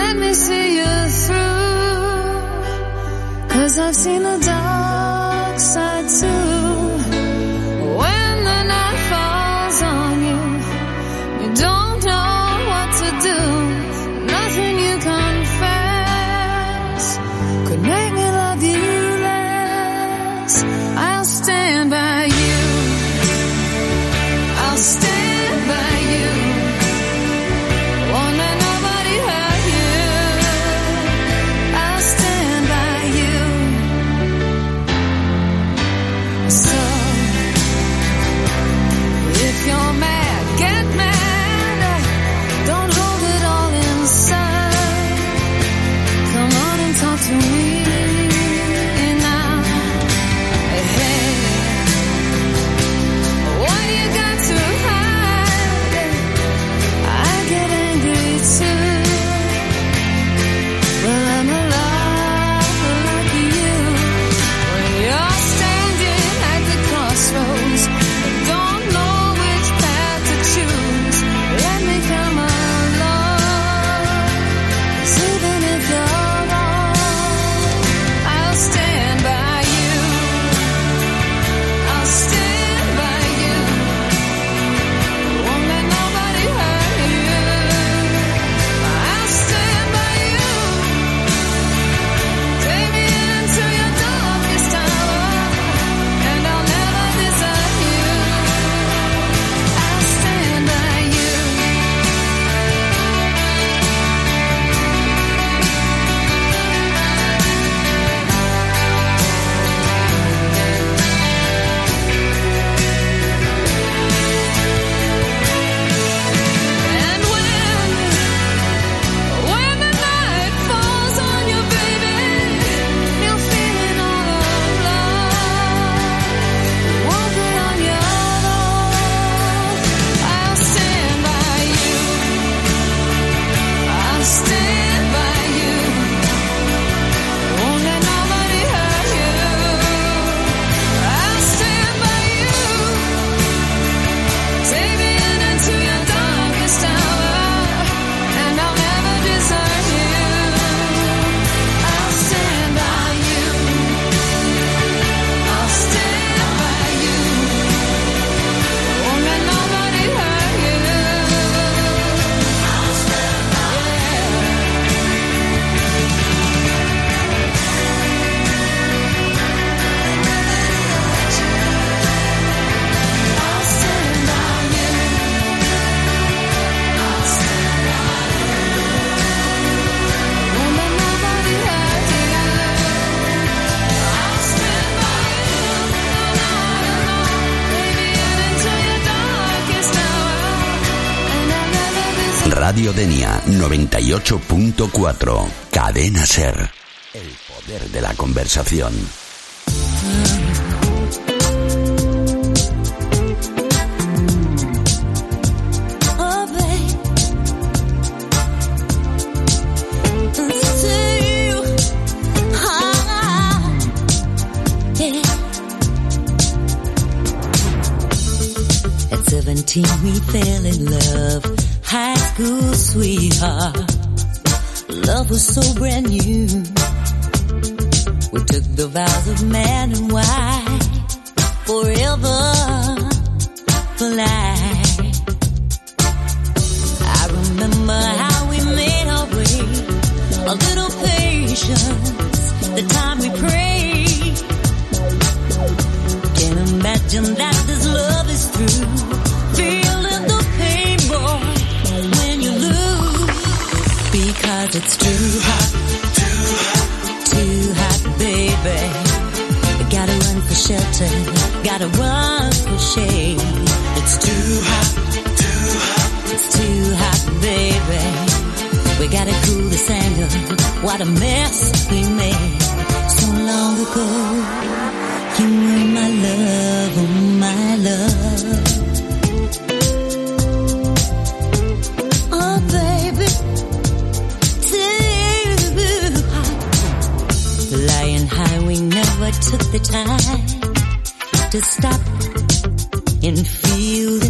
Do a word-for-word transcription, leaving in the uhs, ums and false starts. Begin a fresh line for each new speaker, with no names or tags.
let me see you through, 'cause I've seen the dark side too. When the night falls on you, you don't know what to do. Nothing you confess could make me love you less. I'll stand by you. I'll stand by you. Won't let nobody hurt you. I'll stand by you. So, if you're mad, get mad. Don't hold it all inside. Come on and talk to me now. Hey, what you got to hide? I get angry too, but I'm alive like you. When you're standing at the crossroads and don't know which path to choose, let me come along. 'Cause even if you're wrong, I'll stand by you. I'll stand by you. Won't let nobody hurt you. I'll stand by you. Take me into your darkest hour, and I'll never desert you. I'll stand by you. And when, when the night falls on you, baby, you're feeling all alone. Won't put on your own. I'll stand by you. I'll stand by you. Won't let nobody hurt you. I'll stand by you. Take me in into your darkest hour, and I'll never desert you. I'll stand by you. I'll stand by you. Won't let nobody hurt you. I'll stand by you. I'll stand by you. I'll stand by you. Won't let nobody hurt you. I'll stand by you. No, no, no. Take me in into your darkest hour, and I'll never desert.
Radio Denia noventa y ocho punto cuatro. Cadena Ser. El poder de la conversación.
Oh, babe, see you, ah, yeah.
At seventeen we fell in love, high school sweetheart. Love was so brand new. We took the vows of man and wife, forever for life. I remember how we made our way, a little patience, the time we prayed. Can't imagine that this love is through. Feeling the pain, boy, when you lose, because it's too hot, too hot, too hot, baby. We gotta run for shelter, gotta run for shade. It's too hot, too hot, it's too hot, baby. We gotta cool this anger. What a mess we made so long ago. You were my love, oh my love.
Oh, baby, too hot.
Flying high, we never took the time to stop and feel